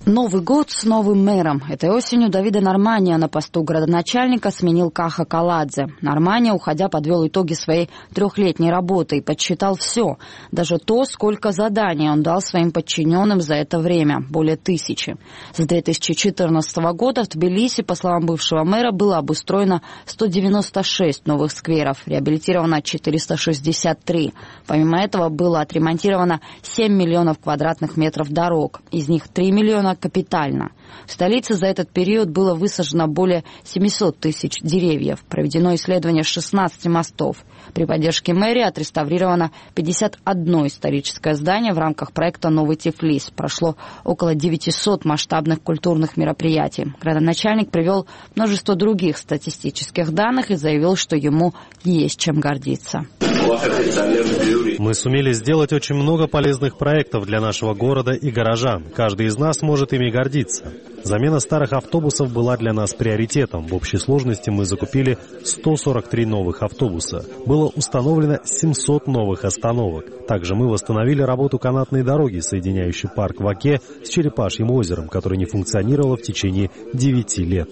Новый год с новым мэром. Этой осенью Давида Нормания на посту градоначальника сменил Каха Каладзе. Нормания, уходя, подвел итоги своей трехлетней работы и подсчитал все. Даже то, сколько заданий он дал своим подчиненным за это время. Более 1000. С 2014 года в Тбилиси, по словам бывшего мэра, было обустроено 196 новых скверов, реабилитировано 463. Помимо этого было отремонтировано 7 миллионов квадратных метров дорог. Из них 3 миллиона капитально. В столице за этот период было высажено более 700 тысяч деревьев. Проведено исследование 16 мостов. При поддержке мэрии отреставрировано 51 историческое здание в рамках проекта «Новый Тифлис». Прошло около 900 масштабных культурных мероприятий. Градоначальник привел множество других статистических данных и заявил, что ему есть чем гордиться. Мы сумели сделать очень много полезных проектов для нашего города и горожан. Каждый из нас может ими гордиться. Замена старых автобусов была для нас приоритетом. В общей сложности мы закупили 143 новых автобуса. Было установлено 700 новых остановок. Также мы восстановили работу канатной дороги, соединяющей парк Ваке с Черепашьим озером, которая не функционировала в течение 9 лет.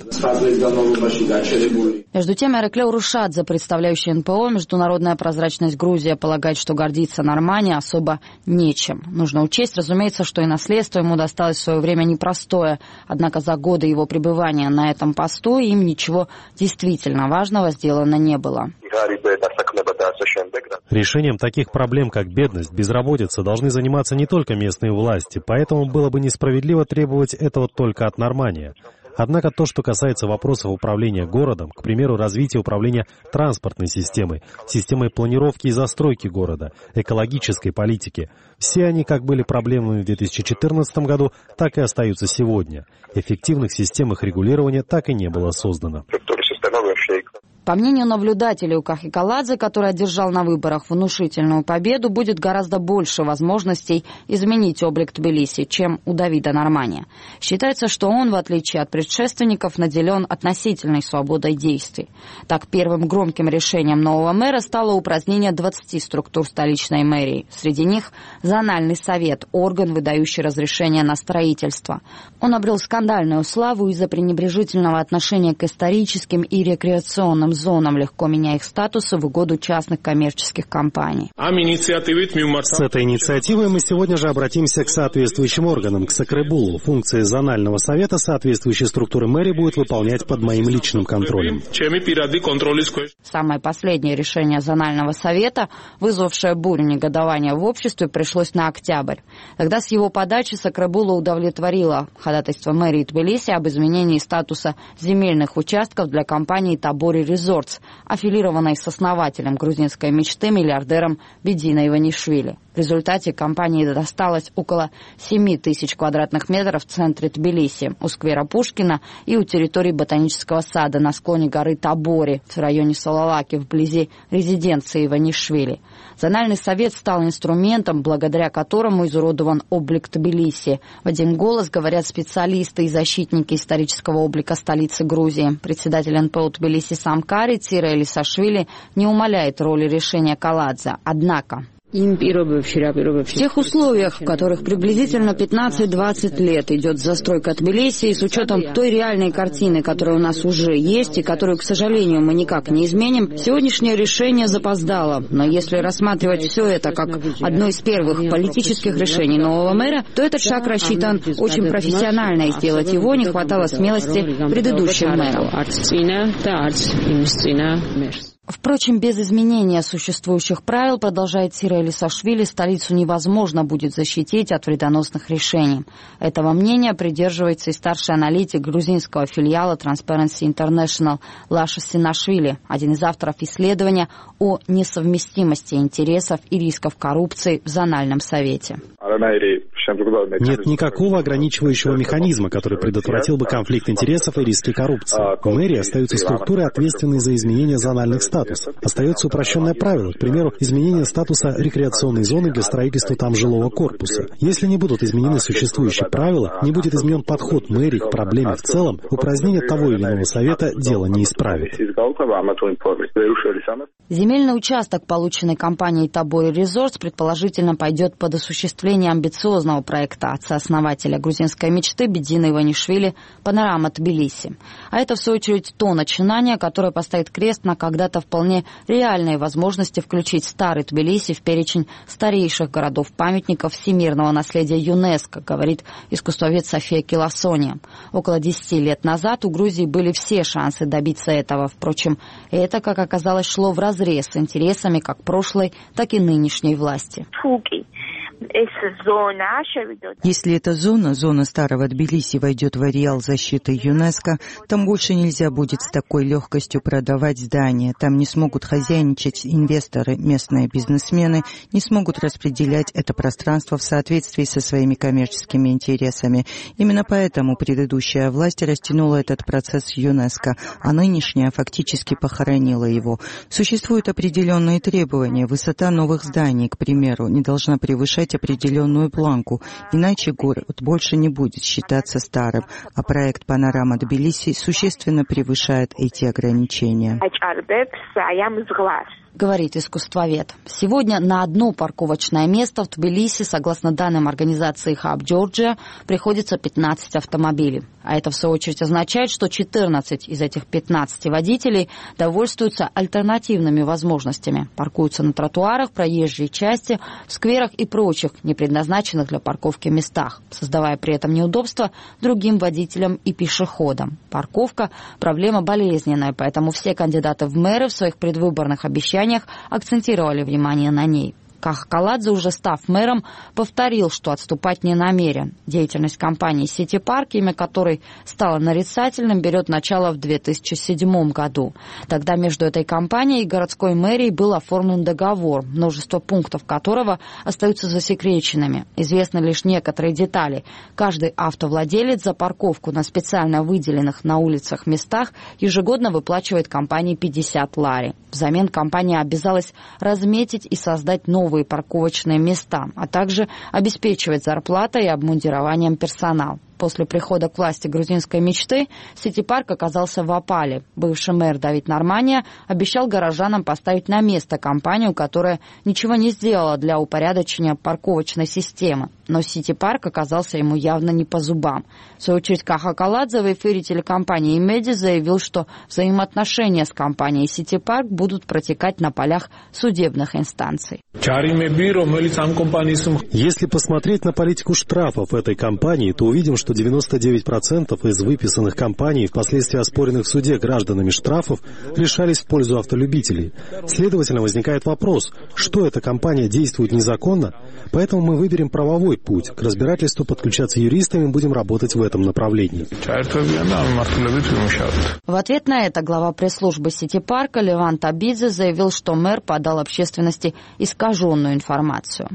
Между тем, Эрекле Урушадзе, представляющий НПО «Международная прозрачность Грузия», полагает, что гордиться Нормания особо нечем. Нужно учесть, разумеется, что и наследство ему досталось в свое время непростое. Однако за годы его пребывания на этом посту им ничего действительно важного сделано не было. Решением таких проблем, как бедность, безработица, должны заниматься не только местные власти, поэтому было бы несправедливо требовать этого только от Нормания. Однако то, что касается вопросов управления городом, к примеру, развития управления транспортной системой, системой планировки и застройки города, экологической политики, все они как были проблемами в 2014 году, так и остаются сегодня. Эффективных систем их регулирования так и не было создано. По мнению наблюдателей, у Кахи Каладзе, который одержал на выборах внушительную победу, будет гораздо больше возможностей изменить облик Тбилиси, чем у Давида Нормания. Считается, что он, в отличие от предшественников, наделен относительной свободой действий. Так, первым громким решением нового мэра стало упразднение 20 структур столичной мэрии. Среди них Зональный совет, орган, выдающий разрешение на строительство. Он обрел скандальную славу из-за пренебрежительного отношения к историческим и рекреационным зонам, легко меняя их статусы в угоду частных коммерческих компаний. С этой инициативой мы сегодня же обратимся к соответствующим органам, к Сакребулу. Функции Зонального совета соответствующей структуры мэрии будет выполнять под моим личным контролем. Самое последнее решение Зонального совета, вызвавшее бурю негодования в обществе, пришлось на октябрь. Тогда с его подачи Сакребула удовлетворила ходатайство мэрии Тбилиси об изменении статуса земельных участков для компании «Табори Резортс», аффилированной с основателем грузинской мечты миллиардером Бедино Иванишвили. В результате компании досталось около 7 тысяч квадратных метров в центре Тбилиси, у сквера Пушкина и у территории ботанического сада на склоне горы Табори в районе Салалаки, вблизи резиденции Иванишвили. Зональный совет стал инструментом, благодаря которому изуродован облик Тбилиси. В один голос говорят специалисты и защитники исторического облика столицы Грузии. Председатель НПО Тбилиси Самкари Цира Элисашвили не умаляет роли решения Каладзе. Однако в тех условиях, в которых приблизительно 15-20 лет идет застройка Тбилиси, и с учетом той реальной картины, которая у нас уже есть и которую, к сожалению, мы никак не изменим, сегодняшнее решение запоздало. Но если рассматривать все это как одно из первых политических решений нового мэра, то этот шаг рассчитан очень профессионально, и сделать его не хватало смелости предыдущим мэрам. Впрочем, без изменения существующих правил, продолжает Цира Элисашвили, столицу невозможно будет защитить от вредоносных решений. Этого мнения придерживается и старший аналитик грузинского филиала Transparency International Лаша Синашвили, один из авторов исследования о несовместимости интересов и рисков коррупции в Зональном совете. Нет никакого ограничивающего механизма, который предотвратил бы конфликт интересов и риски коррупции. В мэрии остаются структуры, ответственные за изменение зональных статусов. Остается упрощенное правило, к примеру, изменение статуса рекреационной зоны для строительства там жилого корпуса. Если не будут изменены существующие правила, не будет изменен подход мэрии к проблеме в целом, упразднение того или иного совета дело не исправит. Земельный участок, полученный компанией Табори Резортс, предположительно пойдет под осуществление амбициозного главного проекта отца-основателя грузинской мечты Бедина Иванишвили «Панорама Тбилиси». А это, в свою очередь, то начинание, которое поставит крест на когда-то вполне реальные возможности включить старый Тбилиси в перечень старейших городов-памятников всемирного наследия ЮНЕСКО, говорит искусствовед София Киласония. Около 10 лет назад у Грузии были все шансы добиться этого. Впрочем, это, как оказалось, шло вразрез с интересами как прошлой, так и нынешней власти. Если эта зона старого Тбилиси, войдет в ареал защиты ЮНЕСКО, там больше нельзя будет с такой легкостью продавать здания. Там не смогут хозяйничать инвесторы, местные бизнесмены, не смогут распределять это пространство в соответствии со своими коммерческими интересами. Именно поэтому предыдущая власть растянула этот процесс ЮНЕСКо, а нынешняя фактически похоронила его. Существуют определенные требования. Высота новых зданий, к примеру, не должна превышать определенную планку, иначе город больше не будет считаться старым, а проект «Панорама Тбилиси» существенно превышает эти ограничения. Говорит искусствовед. Сегодня на одно парковочное место в Тбилиси, согласно данным организации Hub Georgia, приходится 15 автомобилей. А это, в свою очередь, означает, что 14 из этих 15 водителей довольствуются альтернативными возможностями. Паркуются на тротуарах, проезжей части, в скверах и прочих, не предназначенных для парковки местах, создавая при этом неудобства другим водителям и пешеходам. Парковка – проблема болезненная, поэтому все кандидаты в мэры в своих предвыборных обещаниях акцентировали внимание на ней. Каха Каладзе, уже став мэром, повторил, что отступать не намерен. Деятельность компании City Park, имя которой стало нарицательным, берет начало в 2007 году. Тогда между этой компанией и городской мэрией был оформлен договор, множество пунктов которого остаются засекреченными. Известны лишь некоторые детали. Каждый автовладелец за парковку на специально выделенных на улицах местах ежегодно выплачивает компании 50 лари. Взамен компания обязалась разметить и создать новые парковочные места, а также обеспечивать зарплатой и обмундированием персонал. После прихода к власти грузинской мечты City Park оказался в опале. Бывший мэр Давид Нормания обещал горожанам поставить на место компанию, которая ничего не сделала для упорядочения парковочной системы. Но City Park оказался ему явно не по зубам. В свою очередь, Каха Каладзе в эфире телекомпании «Меди» заявил, что взаимоотношения с компанией City Park будут протекать на полях судебных инстанций. Если посмотреть на политику штрафов этой компании, то увидим, что 99% из выписанных компаний и впоследствии оспоренных в суде гражданами штрафов решались в пользу автолюбителей. Следовательно, возникает вопрос, что эта компания действует незаконно, поэтому мы выберем правовой путь. К разбирательству подключаться юристами, будем работать в этом направлении. В ответ на это глава пресс-службы City Park Леван Табидзе заявил, что мэр подал общественности искаженную информацию.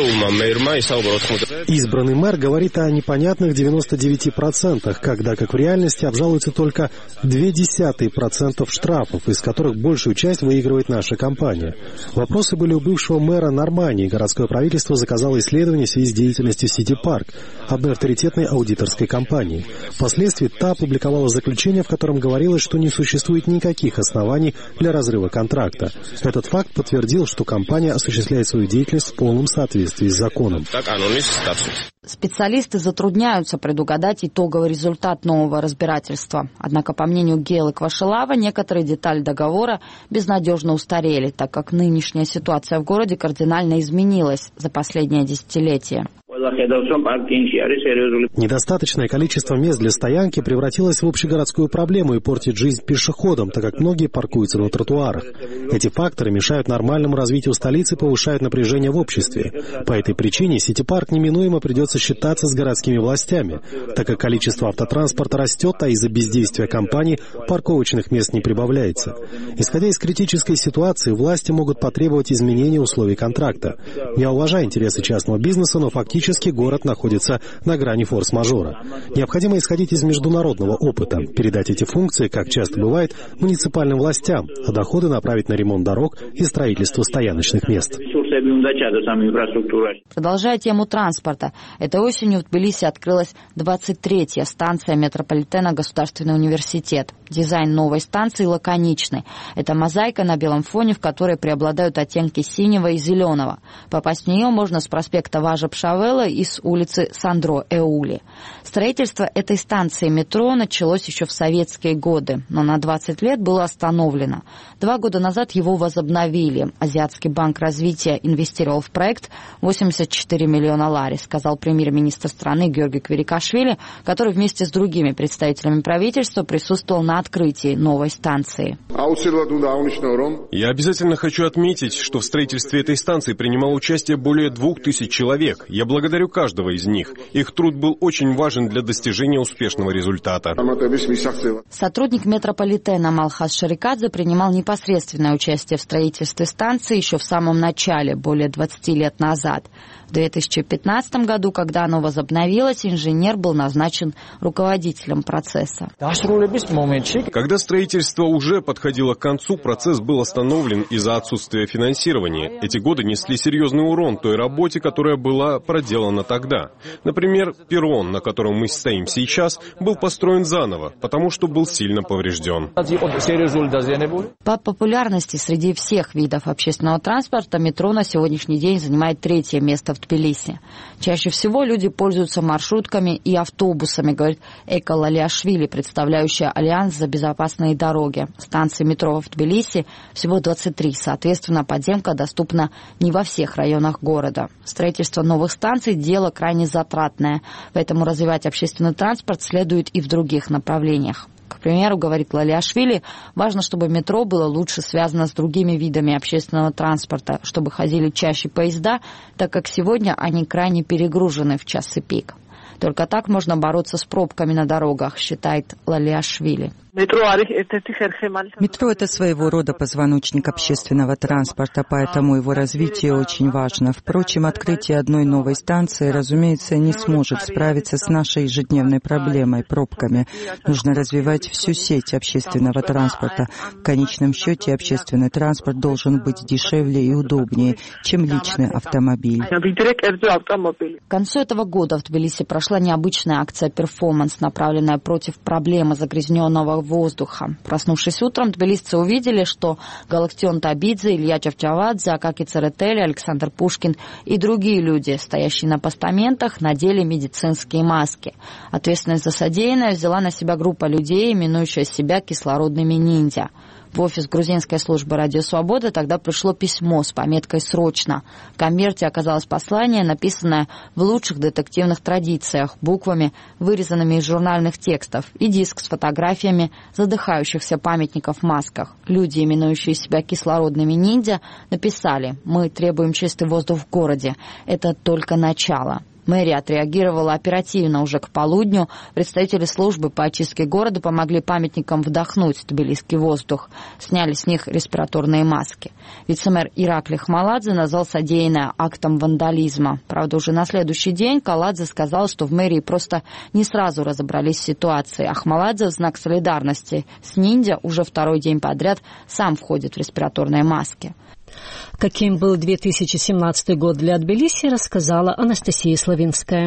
Избранный мэр говорит о непонятных 99%, когда, как в реальности, обжалуются только 0,2% штрафов, из которых большую часть выигрывает наша компания. Вопросы были у бывшего мэра Нормании. Городское правительство заказало исследование в связи с деятельностью City Park, одной авторитетной аудиторской компании. Впоследствии та опубликовала заключение, в котором говорилось, что не существует никаких оснований для разрыва контракта. Этот факт подтвердил, что компания осуществляет свою деятельность в полном соответствии с законом. Специалисты затрудняются предугадать итоговый результат нового разбирательства. Однако, по мнению Гелы Квашелава, некоторые детали договора безнадежно устарели, так как нынешняя ситуация в городе кардинально изменилась за последнее десятилетие. Недостаточное количество мест для стоянки превратилось в общегородскую проблему и портит жизнь пешеходам, так как многие паркуются на тротуарах. Эти факторы мешают нормальному развитию столицы и повышают напряжение в обществе. По этой причине City Park неминуемо придется считаться с городскими властями, так как количество автотранспорта растет, а из-за бездействия компаний парковочных мест не прибавляется. Исходя из критической ситуации, власти могут потребовать изменения условий контракта. Я уважаю интересы частного бизнеса, но фактически город находится на грани форс-мажора. Необходимо исходить из международного опыта, передать эти функции, как часто бывает, муниципальным властям, а доходы направить на ремонт дорог и строительство стояночных мест. Продолжая тему транспорта, этой осенью в Тбилиси открылась 23-я станция метрополитена «Государственный университет». Дизайн новой станции лаконичный. Это мозаика на белом фоне, в которой преобладают оттенки синего и зеленого. Попасть в нее можно с проспекта Важа-Пшавела и с улицы Сандро-Эули. Строительство этой станции метро началось еще в советские годы, но на 20 лет было остановлено. 2 года назад его возобновили. Азиатский банк развития инвестировал в проект 84 миллиона лари, сказал премьер-министр страны Георгий Квирикашвили, который вместе с другими представителями правительства присутствовал на открытии новой станции. Я обязательно хочу отметить, что в строительстве этой станции принимало участие более 2000 человек. Я благодарю каждого из них. Их труд был очень важен для достижения успешного результата. Сотрудник метрополитена Малхас Шарикадзе принимал непосредственное участие в строительстве станции еще в самом начале, более 20 лет назад. В 2015 году, когда оно возобновилось, инженер был назначен руководителем процесса. Когда строительство уже подходило к концу, процесс был остановлен из-за отсутствия финансирования. Эти годы несли серьезный урон той работе, которая была проделана тогда. Например, перрон, на котором мы стоим сейчас, был построен заново, потому что был сильно поврежден. По популярности среди всех видов общественного транспорта метро на сегодняшний день занимает 3-е место в Тбилиси. Чаще всего люди пользуются маршрутками и автобусами, говорит Эка Лалиашвили, представляющая Альянс за безопасные дороги. Станций метро в Тбилиси всего 23, соответственно, подземка доступна не во всех районах города. Строительство новых станций – дело крайне затратное, поэтому развивать общественный транспорт следует и в других направлениях. К примеру, говорит Лалиашвили, важно, чтобы метро было лучше связано с другими видами общественного транспорта, чтобы ходили чаще поезда, так как сегодня они крайне перегружены в часы пик. Только так можно бороться с пробками на дорогах, считает Лалиашвили. Метро – это своего рода позвоночник общественного транспорта, поэтому его развитие очень важно. Впрочем, открытие одной новой станции, разумеется, не сможет справиться с нашей ежедневной проблемой – пробками. Нужно развивать всю сеть общественного транспорта. В конечном счете, общественный транспорт должен быть дешевле и удобнее, чем личный автомобиль. К концу этого года в Тбилиси прошла необычная акция «Перформанс», направленная против проблемы загрязненного воздуха. Проснувшись утром, тбилисцы увидели, что Галактион Табидзе, Илья Чавчавадзе, Акаки Церетели, Александр Пушкин и другие люди, стоящие на постаментах, надели медицинские маски. Ответственность за содеянное взяла на себя группа людей, именующая себя кислородными ниндзя. В офис грузинской службы «Радио Свобода» тогда пришло письмо с пометкой «Срочно». В конверте оказалось послание, написанное в лучших детективных традициях, буквами, вырезанными из журнальных текстов, и диск с фотографиями задыхающихся памятников в масках. Люди, именующие себя кислородными ниндзя, написали: «Мы требуем чистый воздух в городе. Это только начало». Мэрия отреагировала оперативно уже к полудню. Представители службы по очистке города помогли памятникам вдохнуть тбилисский воздух. Сняли с них респираторные маски. Вице-мэр Иракли Хмаладзе назвал содеянное актом вандализма. Правда, уже на следующий день Каладзе сказал, что в мэрии просто не сразу разобрались с ситуацией. А Хмаладзе в знак солидарности с ниндзя уже 2-й день подряд сам входит в респираторные маски. Каким был 2017 год для Тбилиси, рассказала Анастасия Славинская.